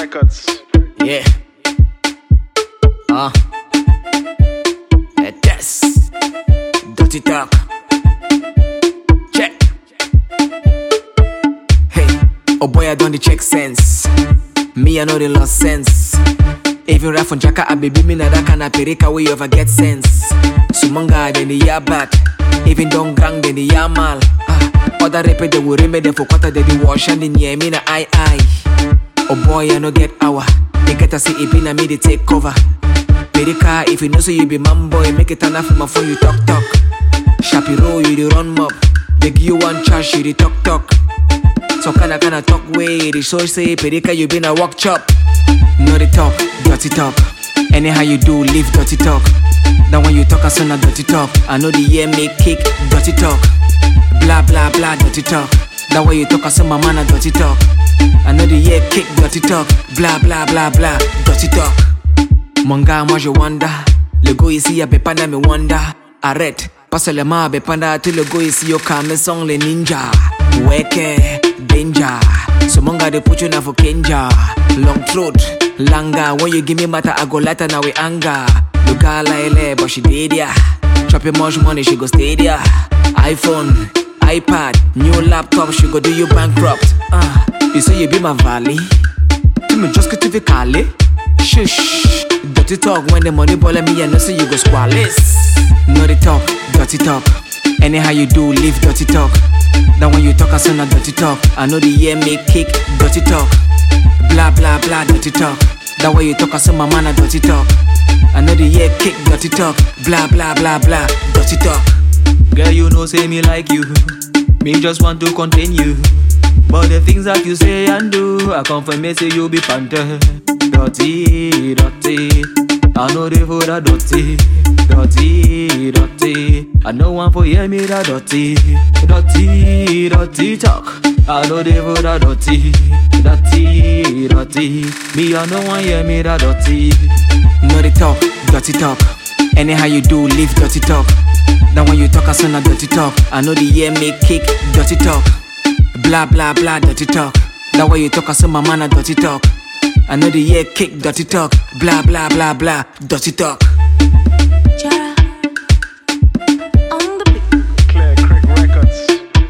Records. Yeah. Test. Dirty talk. Check. Hey, oh boy, I done the check sense. Me, I know the lost sense. Even rap from Jaka, I baby me na that kind of perika way over get sense. Sumanga then the ya bad. Even don't gang then the ya mal. Other rapper they will remedy for quarter they the wash and the near me na I. Oh boy, I no get hour. They get to see it be na me they take cover. Perika, if you know so you be man boy, make it turn off my phone you talk. Shapiro, you the run mob. They give you one charge, you the talk. So kinda talk way. The show say Perika, you been a walk chop. No the talk, dirty talk. Anyhow you do, leave dirty talk. Now when you talk, I sound a dirty talk. I know the year make kick, dirty talk. Blah blah blah, dirty talk. That way you talk, I sound my man a dirty talk. I know the year kick, dirty talk. Blah blah blah blah, dirty talk. Manga, moi je wonder. Le go ici, y'a pépana me wonder. Arrête, passe le ma pépana. Tout le go ici, yo kame song le ninja. Weke, danger. So manga de put you na for Kenja. Long throat, langa. When you give me matter, I go lighter now we anger. Look at Lyle, but she did ya. Chop your much money, she go stay there. iPhone, iPad, new laptop, she go do you bankrupt. You say you be my valley. You me just get to the Cali. Shush, dirty talk when the money ball me and no say you go squallis. No the talk, dirty talk. Anyhow you do, leave dirty talk. Now when you talk, I sound a dirty talk. I know the year make kick, dirty talk. Blah blah blah, dirty talk. That way you talk, I sound my man a dirty talk. I know the year kick, dirty talk. Blah blah blah blah, dirty talk. Girl, you know say me like you. Me just want to contain you. But the things that you say and do, I confirm me say you be panther. Dirty, dirty. I know they for that dirty. Dirty, dirty. I know one for hear me that dirty. Dirty, dirty talk. I know they for that dirty. Dirty, dirty. Me I know one hear me that dirty. No the talk, dirty talk. Anyhow you do, leave dirty talk. Now when you talk, I sound a dirty talk. I know the year make kick, dirty talk. Blah blah blah, dirty talk. That way you talk, I sound my man a dirty talk. I know the year kick, dirty talk. Blah blah blah blah, dirty talk. Jara on the beat. Clear Creek Records.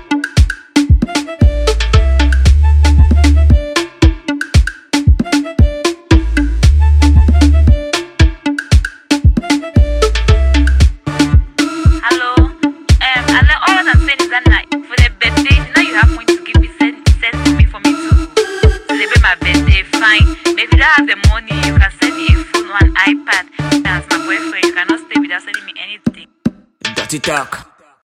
Hello, all I'm saying is that night for the birthday, now you have money to give me send to me for me to celebrate my birthday. Fine, maybe you don't have the money, you can send me a phone or an iPad. As my boyfriend, you cannot stay without sending me anything. Dirty talk.